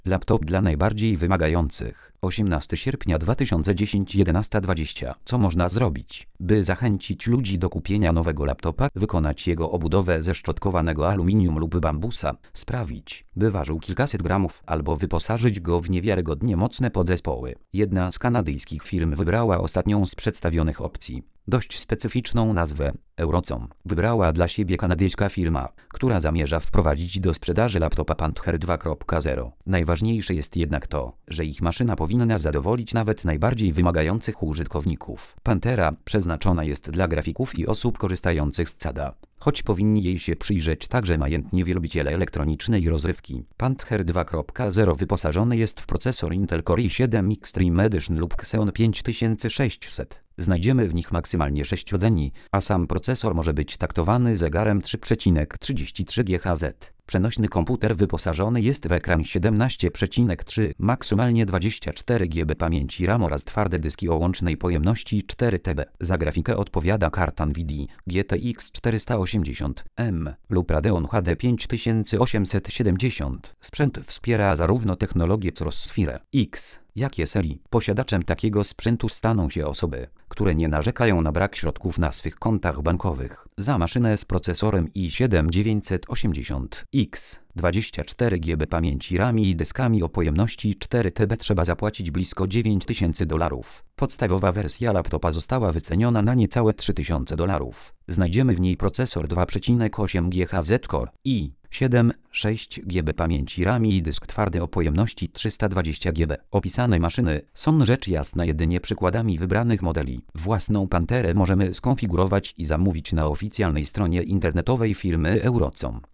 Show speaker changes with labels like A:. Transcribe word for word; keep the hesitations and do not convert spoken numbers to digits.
A: Laptop dla najbardziej wymagających. osiemnastego sierpnia dwa tysiące dziesiątego, jedenasta dwadzieścia. Co można zrobić, by zachęcić ludzi do kupienia nowego laptopa? Wykonać jego obudowę ze szczotkowanego aluminium lub bambusa. Sprawić, by ważył kilkaset gramów, albo wyposażyć go w niewiarygodnie mocne podzespoły. Jedna z kanadyjskich firm wybrała ostatnią z przedstawionych opcji. Dość specyficzną nazwę Eurocom wybrała dla siebie kanadyjska firma, która zamierza wprowadzić do sprzedaży laptopa Panther dwa zero. Najważniejsze jest jednak to, że ich maszyna powinna zadowolić nawet najbardziej wymagających użytkowników. Panthera przeznaczona jest dla grafików i osób korzystających z cada, choć powinni jej się przyjrzeć także majętni wielbiciele elektronicznej rozrywki. Panther dwa zero wyposażony jest w procesor Intel Core i siedem Extreme Edition lub Xeon pięć tysięcy sześćset. Znajdziemy w nich maksymalnie sześć rdzeni, a sam procesor może być taktowany zegarem trzy przecinek trzydzieści trzy gigaherca. Przenośny komputer wyposażony jest w ekran siedemnaście przecinek trzy, maksymalnie dwadzieścia cztery giga pamięci RAM oraz twarde dyski o łącznej pojemności cztery terabajty. Za grafikę odpowiada karta Nvidia G T X czterysta osiemdziesiąt M lub Radeon H D pięć tysięcy osiemset siedemdziesiąt. Sprzęt wspiera zarówno technologię Crossfire X, jak i serii. Posiadaczem takiego sprzętu staną się osoby, które nie narzekają na brak środków na swych kontach bankowych. Za maszynę z procesorem i siedem dziewięćset osiemdziesiąt X, dwadzieścia cztery giga pamięci RAM i dyskami o pojemności cztery terabajty trzeba zapłacić blisko dziewięć tysięcy dolarów. Podstawowa wersja laptopa została wyceniona na niecałe trzy tysiące dolarów. Znajdziemy w niej procesor dwa przecinek osiem gigaherca Core i siedem sześć giga pamięci RAM i dysk twardy o pojemności trzysta dwadzieścia giga. Opisane maszyny są rzecz jasna jedynie przykładami wybranych modeli. Własną Pantherę możemy skonfigurować i zamówić na oficjalnej stronie internetowej firmy Eurocom.